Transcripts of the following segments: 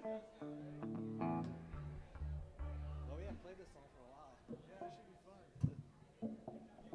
Oh yeah, play this song for a while. Yeah, it should be fun.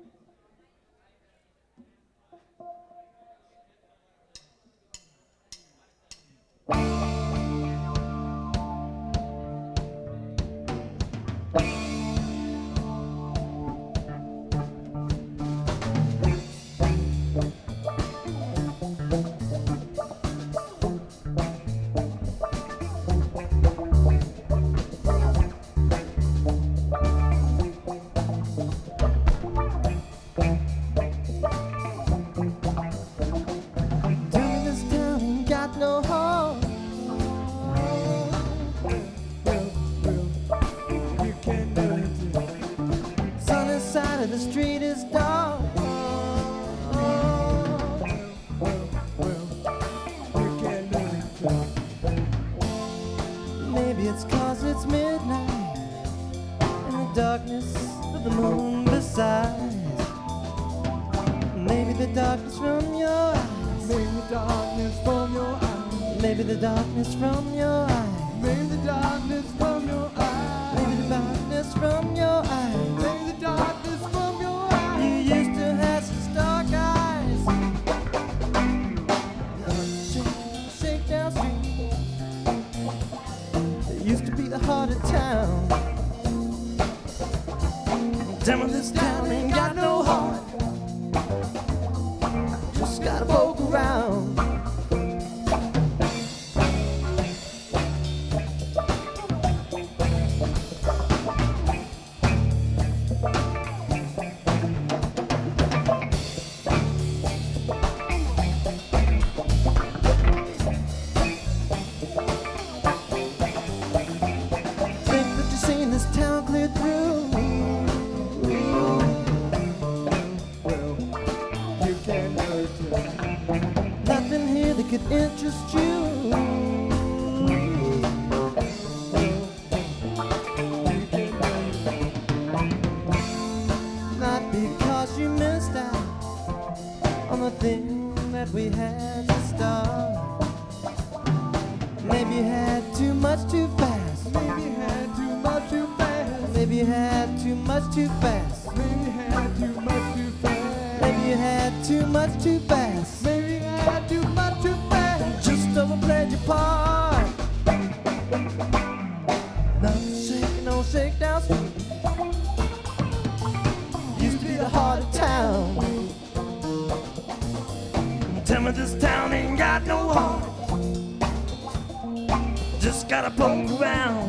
Maybe it's 'cause it's midnight and the darkness of the moon besides. Maybe the darkness from your eyes. Maybe the darkness from your eyes. Maybe the darkness from your eyes. Maybe the darkness from your eyes. Maybe the darkness from your eyes. Maybe the darkness from your eyes. You used to have such dark eyes. Shake down street. It used to be the heart of town. Damn it, this town ain't got no heart. Just gotta poke around. Think that you've seen this town clear through. Well, you can hurt you. Nothing here that could interest you. Not because you missed out on the thing that we had to start. Maybe you had too much too fast. Maybe you had too much too fast. Maybe you had too much too fast. Maybe you had too much too fast. Maybe you had too much too fast. Maybe you had too much too fast. Just overplayed your part. Nothing shaking, no shakedown street. Used to be the heart of town. Tell me this town ain't got no heart. Just gotta poke around.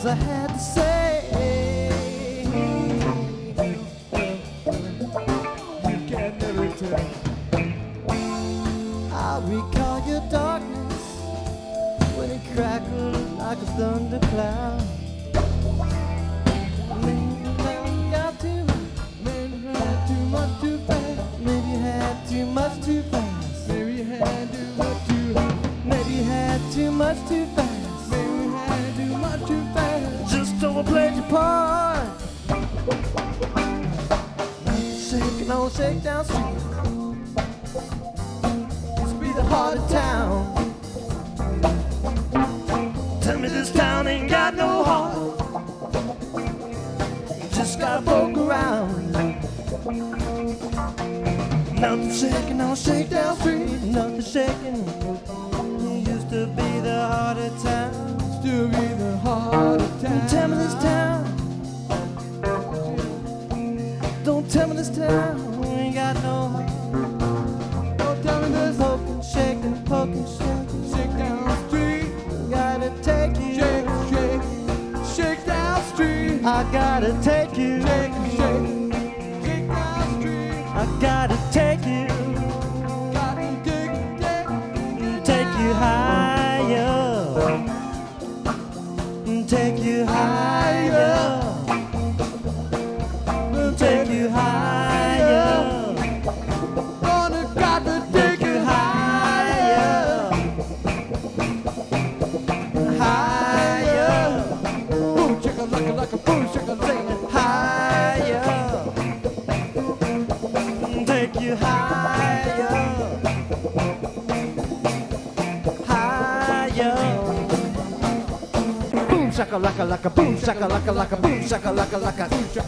'cause I had to say, You can never tell. I recall your darkness when it crackled like a thundercloud. Maybe you got too, maybe you had too much too fast. Maybe you had too much too fast. Maybe you had too much too hard. Maybe you had too much too fast. Maybe you had too much too fast. Just overplayed your part. Shaking on Shakedown Street, must be the heart of town. Tell me this town ain't got no heart. Just gotta poke around. Nothing shaking on Shakedown Street. Nothing shaking. Used to be the heart of town. To be the heart of town. Tell me this town. Don't tell me this town ain't got no heart. Don't tell me this. Poking, shaking, poking, shaking. Shakedown Street. Gotta take you. Shake, shake. Shakedown Street. I gotta take you. Shake, shake. Shakedown Street. I gotta take you. Got to dig. Take you higher. Take you higher. Take you higher. Gonna got to dig Take you it higher. Higher. Boom, chicka like a boom, chicka like Higher. Take you higher. Higher. Boom shaka laka laka boom shaka laka laka boom shaka laka laka.